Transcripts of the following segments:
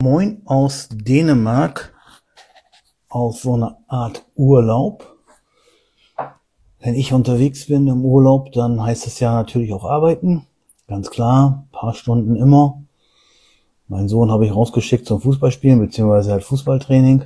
Moin aus Dänemark auf so eine Art Urlaub. Wenn ich unterwegs bin im Urlaub, dann heißt es ja natürlich auch arbeiten. Ganz klar, ein paar Stunden immer. Meinen Sohn habe ich rausgeschickt zum Fußballspielen, beziehungsweise halt Fußballtraining.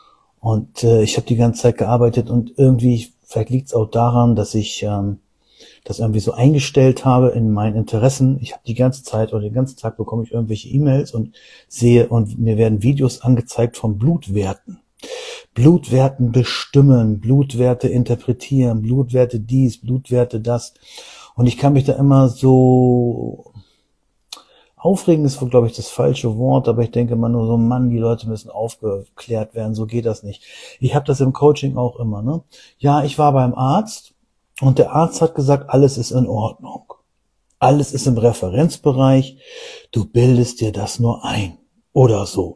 Und ich habe die ganze Zeit gearbeitet und irgendwie, vielleicht liegt es auch daran, dass ich das irgendwie so eingestellt habe in meinen Interessen. Ich habe die ganze Zeit oder den ganzen Tag bekomme ich irgendwelche E-Mails und sehe und mir werden Videos angezeigt von Blutwerten. Blutwerten bestimmen, Blutwerte interpretieren, Blutwerte dies, Blutwerte das. Und ich kann mich da immer so aufregen, ist wohl, glaube ich, das falsche Wort, aber ich denke immer nur so, Mann, die Leute müssen aufgeklärt werden, so geht das nicht. Ich habe das im Coaching auch immer, ne? Ja, ich war beim Arzt und der Arzt hat gesagt, alles ist in Ordnung. Alles ist im Referenzbereich, du bildest dir das nur ein oder so.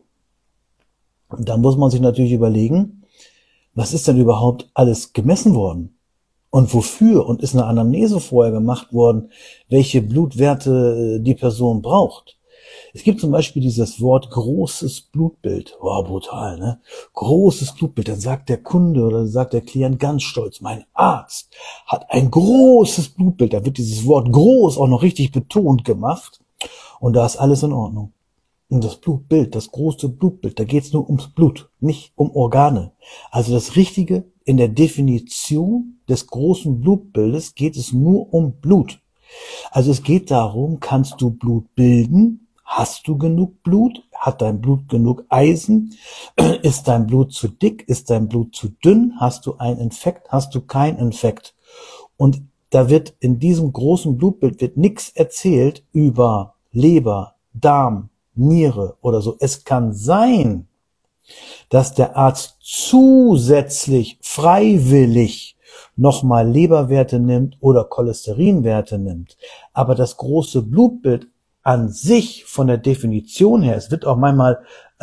Und da muss man sich natürlich überlegen, was ist denn überhaupt alles gemessen worden? Und wofür? Und ist eine Anamnese vorher gemacht worden, welche Blutwerte die Person braucht? Es gibt zum Beispiel dieses Wort großes Blutbild. Wow, brutal, ne? Großes Blutbild. Dann sagt der Kunde oder sagt der Klient ganz stolz, mein Arzt hat ein großes Blutbild. Da wird dieses Wort groß auch noch richtig betont gemacht. Und da ist alles in Ordnung. Und das Blutbild, das große Blutbild, da geht es nur ums Blut, nicht um Organe. Also das Richtige in der Definition des großen Blutbildes geht es nur um Blut. Also es geht darum, kannst du Blut bilden? Hast du genug Blut? Hat dein Blut genug Eisen? Ist dein Blut zu dick? Ist dein Blut zu dünn? Hast du einen Infekt? Hast du keinen Infekt? Und da wird in diesem großen Blutbild wird nichts erzählt über Leber, Darm, Niere oder so. Es kann sein, dass der Arzt zusätzlich freiwillig nochmal Leberwerte nimmt oder Cholesterinwerte nimmt. Aber das große Blutbild an sich von der Definition her, es wird auch manchmal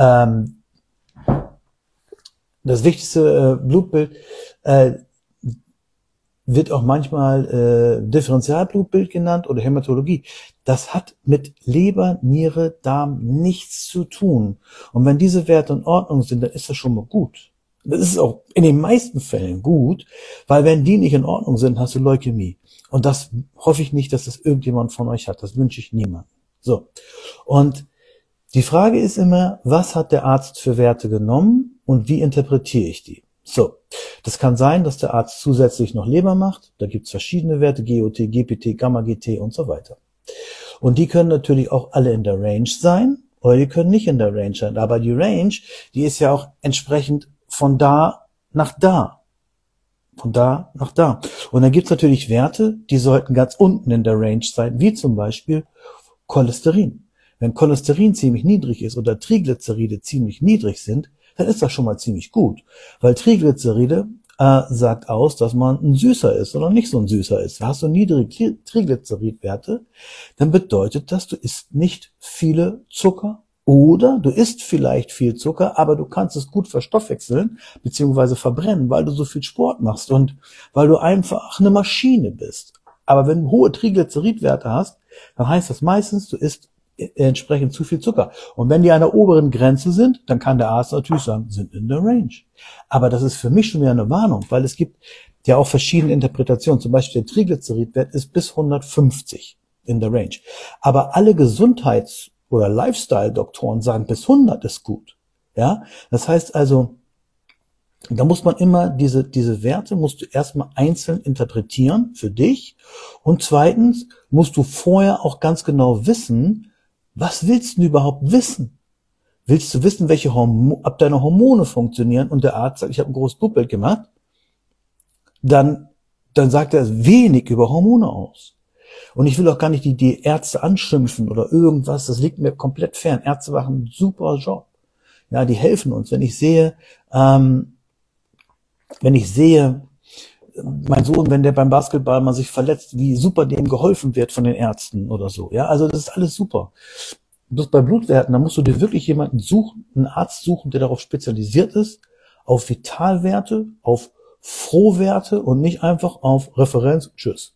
das wichtigste Blutbild wird auch manchmal Differentialblutbild genannt oder Hämatologie. Das hat mit Leber, Niere, Darm nichts zu tun. Und wenn diese Werte in Ordnung sind, dann ist das schon mal gut. Das ist auch in den meisten Fällen gut, weil wenn die nicht in Ordnung sind, hast du Leukämie. Und das hoffe ich nicht, dass das irgendjemand von euch hat. Das wünsche ich niemandem. So. Und die Frage ist immer, was hat der Arzt für Werte genommen und wie interpretiere ich die? So, das kann sein, dass der Arzt zusätzlich noch Leber macht. Da gibt's verschiedene Werte, GOT, GPT, Gamma-GT und so weiter. Und die können natürlich auch alle in der Range sein oder die können nicht in der Range sein. Aber die Range, die ist ja auch entsprechend von da nach da. Von da nach da. Und dann gibt's natürlich Werte, die sollten ganz unten in der Range sein, wie zum Beispiel Cholesterin. Wenn Cholesterin ziemlich niedrig ist oder Triglyceride ziemlich niedrig sind, dann ist das schon mal ziemlich gut. Weil Triglyceride sagt aus, dass man ein Süßer ist oder nicht so ein Süßer ist. Hast du niedrige Triglyceridwerte, dann bedeutet das, du isst nicht viele Zucker oder du isst vielleicht viel Zucker, aber du kannst es gut verstoffwechseln bzw. verbrennen, weil du so viel Sport machst und weil du einfach eine Maschine bist. Aber wenn du hohe Triglyceridwerte hast, dann heißt das meistens, du isst entsprechend zu viel Zucker. Und wenn die an der oberen Grenze sind, dann kann der Arzt natürlich sagen, sind in der Range. Aber das ist für mich schon wieder eine Warnung, weil es gibt ja auch verschiedene Interpretationen. Zum Beispiel der Triglyceridwert ist bis 150 in der Range. Aber alle Gesundheits- oder Lifestyle-Doktoren sagen, bis 100 ist gut. Ja, das heißt also, da muss man immer diese Werte musst du erstmal einzeln interpretieren für dich. Und zweitens musst du vorher auch ganz genau wissen, was willst du überhaupt wissen? Willst du wissen, ob deine Hormone funktionieren? Und der Arzt sagt, ich habe ein großes Blutbild gemacht. Dann sagt er wenig über Hormone aus. Und ich will auch gar nicht die Ärzte anschimpfen oder irgendwas. Das liegt mir komplett fern. Ärzte machen einen super Job. Ja, die helfen uns. Wenn ich sehe, mein Sohn, wenn der beim Basketball mal sich verletzt, wie super dem geholfen wird von den Ärzten oder so. Ja, also das ist alles super. Bloß bei Blutwerten, da musst du dir wirklich jemanden suchen, einen Arzt suchen, der darauf spezialisiert ist, auf Vitalwerte, auf Frohwerte und nicht einfach auf Referenz. Tschüss.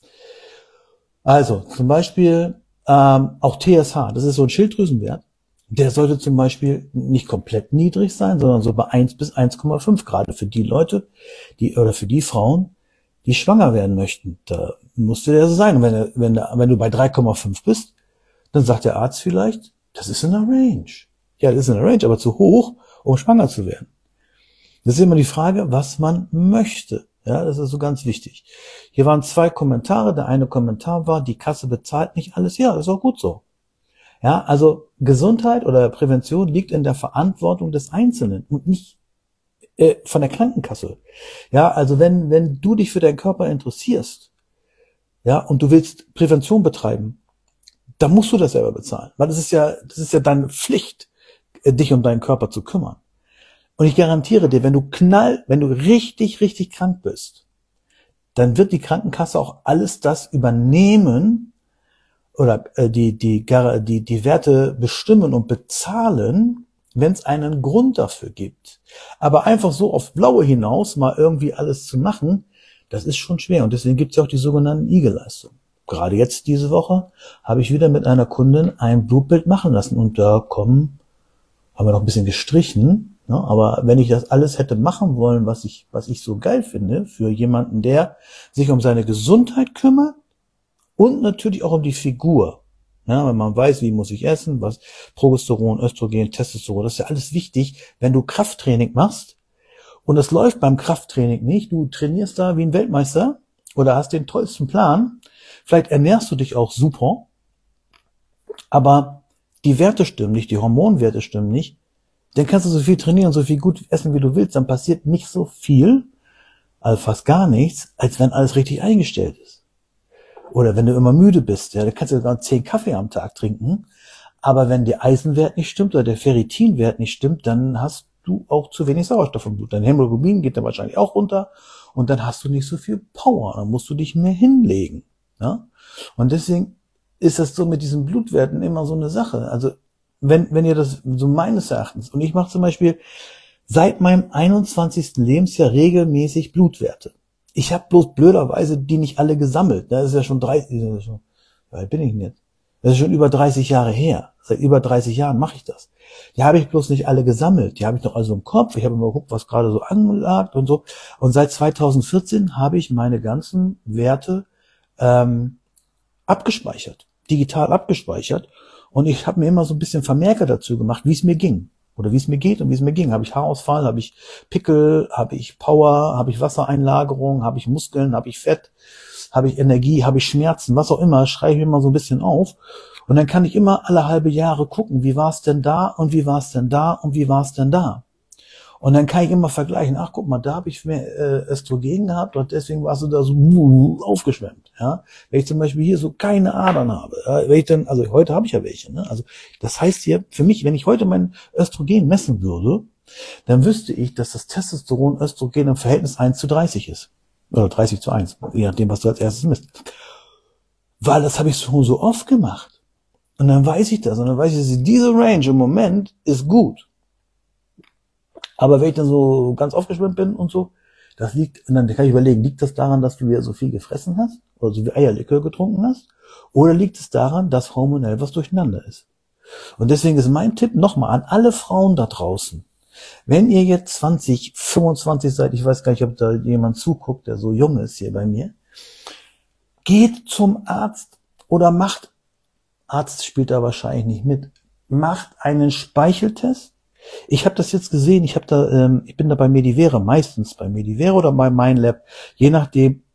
Also zum Beispiel auch TSH, das ist so ein Schilddrüsenwert. der sollte zum Beispiel nicht komplett niedrig sein, sondern so bei 1 bis 1,5 Grad für die Leute, oder für die Frauen, die schwanger werden möchten. Da musste der so sein. Und wenn du bei 3,5 bist, dann sagt der Arzt vielleicht, das ist in der Range. Ja, das ist in der Range, aber zu hoch, um schwanger zu werden. Das ist immer die Frage, was man möchte. Ja, das ist so ganz wichtig. Hier waren 2 Kommentare. Der eine Kommentar war, die Kasse bezahlt nicht alles. Ja, ist auch gut so. Ja, also Gesundheit oder Prävention liegt in der Verantwortung des Einzelnen und nicht von der Krankenkasse. Ja, also wenn du dich für deinen Körper interessierst, ja, und du willst Prävention betreiben, dann musst du das selber bezahlen, weil das ist ja deine Pflicht, dich um deinen Körper zu kümmern. Und ich garantiere dir, wenn du richtig, richtig krank bist, dann wird die Krankenkasse auch alles das übernehmen oder die Werte bestimmen und bezahlen, wenn es einen Grund dafür gibt. Aber einfach so aufs Blaue hinaus mal irgendwie alles zu machen, das ist schon schwer. Und deswegen gibt es ja auch die sogenannten IGE-Leistungen. Gerade jetzt diese Woche habe ich wieder mit einer Kundin ein Blutbild machen lassen und haben wir noch ein bisschen gestrichen. Ne? Aber wenn ich das alles hätte machen wollen, was ich so geil finde, für jemanden, der sich um seine Gesundheit kümmert und natürlich auch um die Figur. Ja, wenn man weiß, wie muss ich essen, was Progesteron, Östrogen, Testosteron, das ist ja alles wichtig, wenn du Krafttraining machst. Und es läuft beim Krafttraining nicht. Du trainierst da wie ein Weltmeister oder hast den tollsten Plan. Vielleicht ernährst du dich auch super, aber die Werte stimmen nicht, die Hormonwerte stimmen nicht. Dann kannst du so viel trainieren, so viel gut essen, wie du willst. Dann passiert nicht so viel, also fast gar nichts, als wenn alles richtig eingestellt ist. Oder wenn du immer müde bist, ja, dann kannst du sogar 10 Kaffee am Tag trinken. Aber wenn der Eisenwert nicht stimmt oder der Ferritinwert nicht stimmt, dann hast du auch zu wenig Sauerstoff im Blut. Dein Hämoglobin geht dann wahrscheinlich auch runter und dann hast du nicht so viel Power. Dann musst du dich mehr hinlegen. Ja? Und deswegen ist das so mit diesen Blutwerten immer so eine Sache. Also wenn ihr das so meines Erachtens, und ich mache zum Beispiel seit meinem 21. Lebensjahr regelmäßig Blutwerte. Ich habe bloß blöderweise die nicht alle gesammelt. Das ist ja schon 30, wie alt bin ich denn jetzt? Das ist schon über 30 Jahre her. Seit über 30 Jahren mache ich das. Die habe ich bloß nicht alle gesammelt. Die habe ich noch also im Kopf. Ich habe immer geguckt, was gerade so anlag und so. Und seit 2014 habe ich meine ganzen Werte abgespeichert, digital abgespeichert. Und ich habe mir immer so ein bisschen Vermerke dazu gemacht, wie es mir ging. Oder wie es mir geht und wie es mir ging. Habe ich Haarausfall, habe ich Pickel, habe ich Power, habe ich Wassereinlagerung, habe ich Muskeln, habe ich Fett, habe ich Energie, habe ich Schmerzen, was auch immer, schreibe ich mir mal so ein bisschen auf. Und dann kann ich immer alle halbe Jahre gucken, wie war es denn da und wie war es denn da und wie war es denn da. Und dann kann ich immer vergleichen, ach guck mal, da habe ich mehr Östrogen gehabt und deswegen warst du da so aufgeschwemmt. Ja? Wenn ich zum Beispiel hier so keine Adern habe, ja? Wenn ich dann, also heute habe ich ja welche. Ne? Also das heißt hier, für mich, wenn ich heute mein Östrogen messen würde, dann wüsste ich, dass das Testosteron-Östrogen im Verhältnis 1:30 ist. Oder 30:1, je nachdem, was du als erstes misst. Weil das habe ich so oft gemacht. Und dann weiß ich das. Und dann weiß ich, dass diese Range im Moment ist gut. Aber wenn ich dann so ganz aufgeschwemmt bin und so, das liegt, und dann kann ich überlegen, liegt das daran, dass du wieder so viel gefressen hast? Oder so wie Eierlikör getrunken hast? Oder liegt es daran, dass hormonell was durcheinander ist? Und deswegen ist mein Tipp nochmal an alle Frauen da draußen. Wenn ihr jetzt 20, 25 seid, ich weiß gar nicht, ob da jemand zuguckt, der so jung ist hier bei mir, geht zum Arzt oder Arzt spielt da wahrscheinlich nicht mit, macht einen Speicheltest. Ich habe das jetzt gesehen, ich bin da bei Medivere, meistens bei Medivere oder bei MindLab, je nachdem,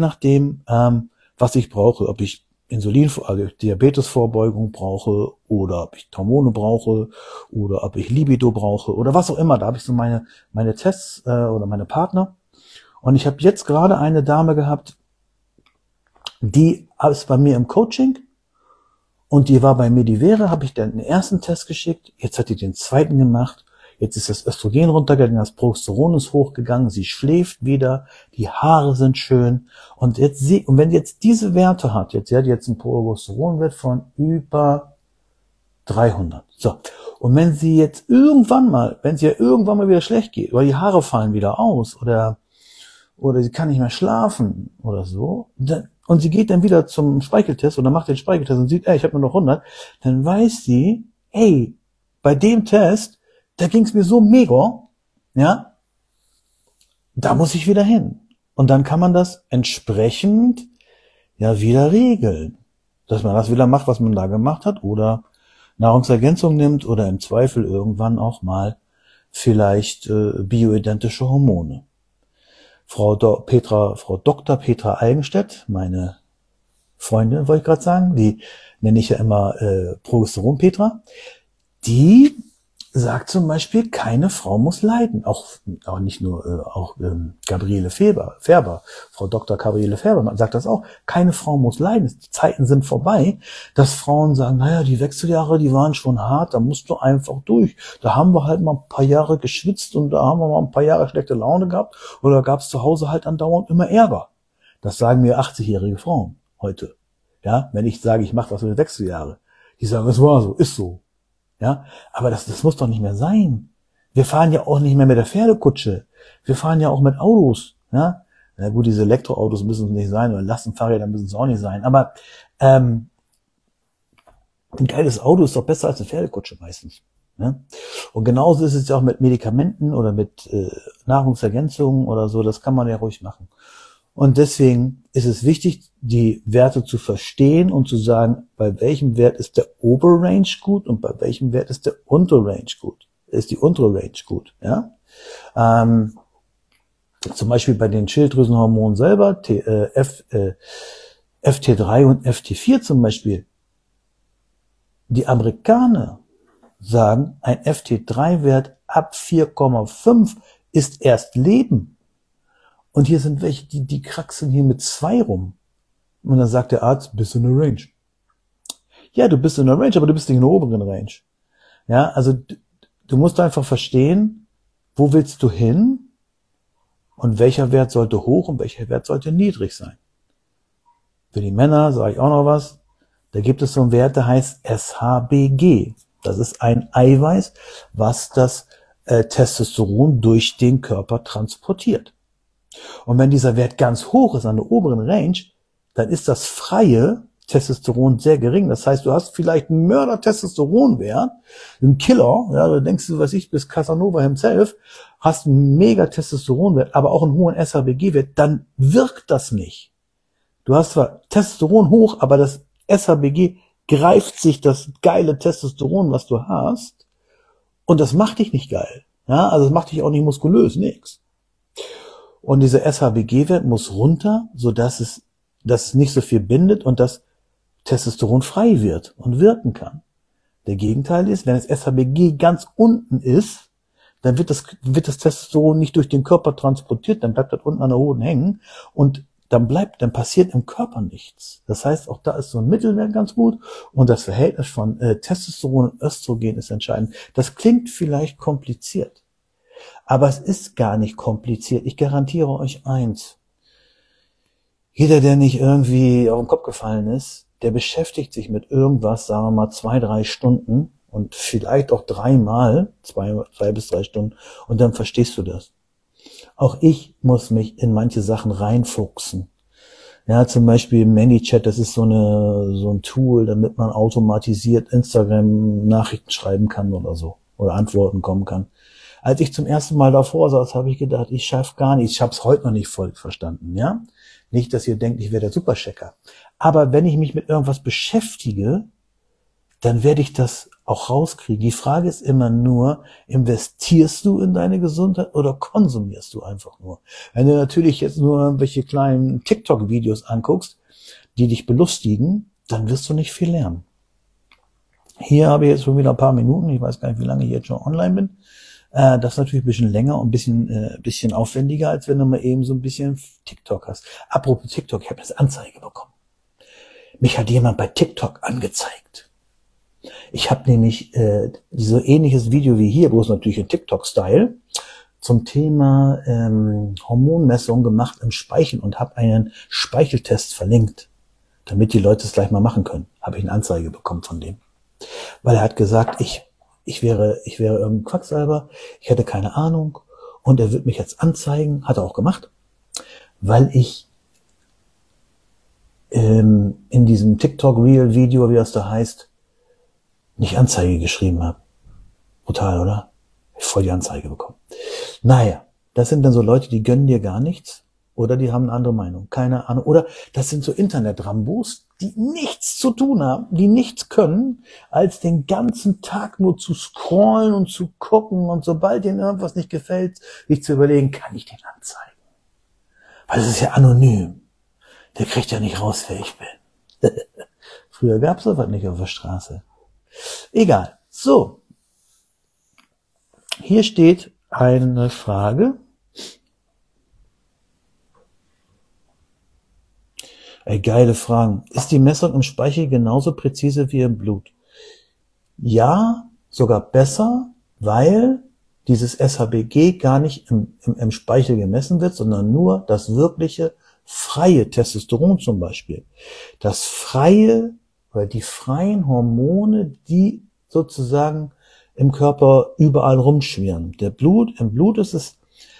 was ich brauche, ob ich also Diabetesvorbeugung brauche oder ob ich Hormone brauche oder ob ich Libido brauche oder was auch immer. Da habe ich so meine Tests oder meine Partner. Und ich habe jetzt gerade eine Dame gehabt, die ist bei mir im Coaching. Und die war bei Medivere, habe ich dann den ersten Test geschickt, jetzt hat die den zweiten gemacht, jetzt ist das Östrogen runtergegangen, das Progesteron ist hochgegangen, sie schläft wieder, die Haare sind schön und wenn jetzt diese Werte hat, sie hat jetzt einen Progesteronwert von über 300. So. Und wenn sie jetzt irgendwann mal wieder schlecht geht, oder die Haare fallen wieder aus, oder sie kann nicht mehr schlafen, oder so, und sie geht dann wieder zum Speicheltest oder macht den Speicheltest und sieht, ich habe nur noch 100, dann weiß sie, bei dem Test, da ging es mir so mega, ja, da muss ich wieder hin. Und dann kann man das entsprechend ja wieder regeln. Dass man das wieder macht, was man da gemacht hat, oder Nahrungsergänzung nimmt oder im Zweifel irgendwann auch mal vielleicht bioidentische Hormone. Frau Dr. Petra Eigenstedt, meine Freundin, wollte ich gerade sagen, die nenne ich ja immer Progesteron Petra, die sagt zum Beispiel, keine Frau muss leiden. Auch nicht nur, Gabriele Färber, Frau Dr. Gabriele Färber, man sagt das auch, keine Frau muss leiden. Die Zeiten sind vorbei, dass Frauen sagen, naja, die Wechseljahre, die waren schon hart, da musst du einfach durch. Da haben wir halt mal ein paar Jahre geschwitzt und da haben wir mal ein paar Jahre schlechte Laune gehabt oder gab es zu Hause halt andauernd immer Ärger. Das sagen mir 80-jährige Frauen heute. Ja, wenn ich sage, ich mache was mit Wechseljahre. Die sagen, es war so, ist so. Ja, aber das muss doch nicht mehr sein. Wir fahren ja auch nicht mehr mit der Pferdekutsche. Wir fahren ja auch mit Autos. Ja, na gut, diese Elektroautos müssen es nicht sein oder Lastenfahrräder müssen es auch nicht sein. Aber ein geiles Auto ist doch besser als eine Pferdekutsche meistens. Ja? Und genauso ist es ja auch mit Medikamenten oder mit Nahrungsergänzungen oder so. Das kann man ja ruhig machen. Und deswegen ist es wichtig, die Werte zu verstehen und zu sagen, bei welchem Wert ist der obere Range gut und bei welchem Wert ist der untere Range gut. Ist die untere Range gut, ja? Zum Beispiel bei den Schilddrüsenhormonen selber, FT3 und FT4 zum Beispiel. Die Amerikaner sagen, ein FT3-Wert ab 4,5 ist erst Leben. Und hier sind welche, die kraxeln hier mit 2 rum. Und dann sagt der Arzt, bist du in der Range. Ja, du bist in der Range, aber du bist nicht in der oberen Range. Ja, also du musst einfach verstehen, wo willst du hin und welcher Wert sollte hoch und welcher Wert sollte niedrig sein. Für die Männer sage ich auch noch was. Da gibt es so einen Wert, der heißt SHBG. Das ist ein Eiweiß, was das Testosteron durch den Körper transportiert. Und wenn dieser Wert ganz hoch ist an der oberen Range, dann ist das freie Testosteron sehr gering. Das heißt, du hast vielleicht einen Mörder-Testosteronwert, einen Killer, ja, du denkst du, was ich, bist Casanova himself, hast einen mega Testosteronwert, aber auch einen hohen SHBG-Wert, dann wirkt das nicht. Du hast zwar Testosteron hoch, aber das SHBG greift sich das geile Testosteron, was du hast, und das macht dich nicht geil. Ja, also es macht dich auch nicht muskulös, nix. Und dieser SHBG-Wert muss runter, sodass es nicht so viel bindet und das Testosteron frei wird und wirken kann. Der Gegenteil ist, wenn das SHBG ganz unten ist, dann wird das Testosteron nicht durch den Körper transportiert, dann bleibt das unten an der Hoden hängen und dann passiert im Körper nichts. Das heißt, auch da ist so ein Mittelwert ganz gut und das Verhältnis von Testosteron und Östrogen ist entscheidend. Das klingt vielleicht kompliziert. Aber es ist gar nicht kompliziert. Ich garantiere euch eins. Jeder, der nicht irgendwie auf den Kopf gefallen ist, der beschäftigt sich mit irgendwas, sagen wir mal 2-3 Stunden und vielleicht auch 3-mal, 2 bis 3 Stunden und dann verstehst du das. Auch ich muss mich in manche Sachen reinfuchsen. Ja, zum Beispiel ManyChat, das ist so ein Tool, damit man automatisiert Instagram-Nachrichten schreiben kann oder so oder Antworten kommen kann. Als ich zum ersten Mal davor saß, habe ich gedacht, ich schaffe gar nichts. Ich habe es heute noch nicht voll verstanden, ja? Nicht, dass ihr denkt, ich wäre der Superchecker. Aber wenn ich mich mit irgendwas beschäftige, dann werde ich das auch rauskriegen. Die Frage ist immer nur, investierst du in deine Gesundheit oder konsumierst du einfach nur? Wenn du natürlich jetzt nur irgendwelche kleinen TikTok-Videos anguckst, die dich belustigen, dann wirst du nicht viel lernen. Hier habe ich jetzt schon wieder ein paar Minuten, ich weiß gar nicht, wie lange ich jetzt schon online bin. Das ist natürlich ein bisschen länger und ein bisschen aufwendiger, als wenn du mal eben so ein bisschen TikTok hast. Apropos TikTok, ich habe eine Anzeige bekommen. Mich hat jemand bei TikTok angezeigt. Ich habe nämlich so ähnliches Video wie hier, bloß natürlich in TikTok-Style, zum Thema Hormonmessung gemacht im Speichel und habe einen Speicheltest verlinkt, damit die Leute es gleich mal machen können. Habe ich eine Anzeige bekommen von dem. Weil er hat gesagt, ich wäre irgendein Quacksalber, ich hätte keine Ahnung und er wird mich jetzt anzeigen, hat er auch gemacht, weil ich in diesem TikTok-Reel-Video, wie das da heißt, nicht Anzeige geschrieben habe. Brutal, oder? Ich voll die Anzeige bekommen. Naja, das sind dann so Leute, die gönnen dir gar nichts oder die haben eine andere Meinung. Keine Ahnung. Oder das sind so Internet-Rambos, die nichts zu tun haben, die nichts können, als den ganzen Tag nur zu scrollen und zu gucken und sobald denen irgendwas nicht gefällt, sich zu überlegen, kann ich den anzeigen? Weil es ist ja anonym. Der kriegt ja nicht raus, wer ich bin. Früher gab's sowas nicht auf der Straße. Egal. So. Hier steht eine Frage. Geile Fragen. Ist die Messung im Speichel genauso präzise wie im Blut? Ja, sogar besser, weil dieses SHBG gar nicht im Speichel gemessen wird, sondern nur das wirkliche freie Testosteron zum Beispiel. Das freie oder die freien Hormone, die sozusagen im Körper überall rumschwirren. Im Blut ist es,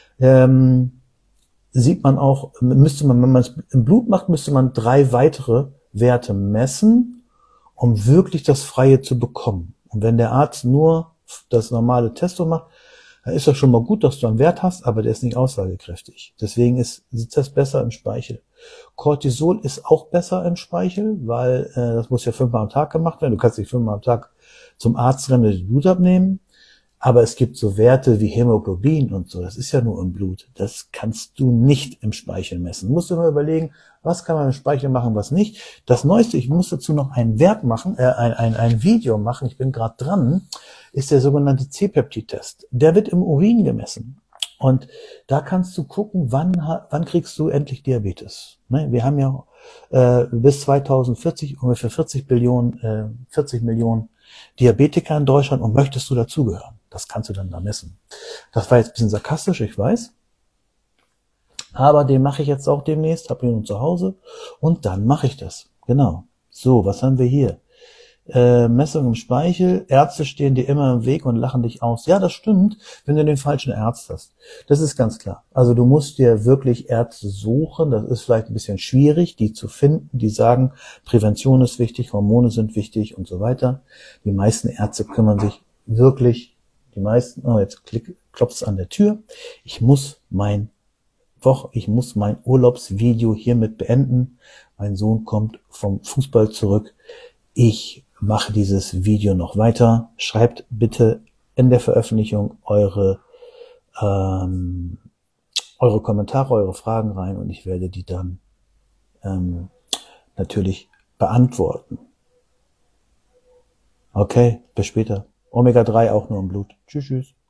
sieht man auch, wenn man es im Blut macht, müsste man 3 weitere Werte messen, um wirklich das Freie zu bekommen. Und wenn der Arzt nur das normale Testo macht, dann ist das schon mal gut, dass du einen Wert hast, aber der ist nicht aussagekräftig. Deswegen sitzt das besser im Speichel. Cortisol ist auch besser im Speichel, weil das muss ja 5-mal am Tag gemacht werden. Du kannst nicht 5-mal am Tag zum Arzt rennen und das Blut abnehmen. Aber es gibt so Werte wie Hämoglobin und so, das ist ja nur im Blut. Das kannst du nicht im Speichel messen. Du musst dir mal überlegen, was kann man im Speichel machen, was nicht. Das Neueste, ich muss dazu noch ein Video machen, ich bin gerade dran, ist der sogenannte C-Peptid-Test. Der wird im Urin gemessen. Und da kannst du gucken, wann kriegst du endlich Diabetes. Ne? Wir haben ja bis 2040 ungefähr 40 Millionen Diabetiker in Deutschland und möchtest du dazugehören? Das kannst du dann da messen. Das war jetzt ein bisschen sarkastisch, ich weiß. Aber den mache ich jetzt auch demnächst, habe ihn zu Hause und dann mache ich das. Genau. So, was haben wir hier? Messung im Speichel. Ärzte stehen dir immer im Weg und lachen dich aus. Ja, das stimmt, wenn du den falschen Arzt hast. Das ist ganz klar. Also du musst dir wirklich Ärzte suchen. Das ist vielleicht ein bisschen schwierig, die zu finden, die sagen, Prävention ist wichtig, Hormone sind wichtig und so weiter. Die meisten Ärzte kümmern sich wirklich, jetzt klopft es an der Tür. Ich muss mein Urlaubsvideo hiermit beenden. Mein Sohn kommt vom Fußball zurück. Ich mache dieses Video noch weiter. Schreibt bitte in der Veröffentlichung eure Kommentare, eure Fragen rein und ich werde die dann natürlich beantworten. Okay, bis später. Omega-3 auch nur im Blut. Tschüss, tschüss.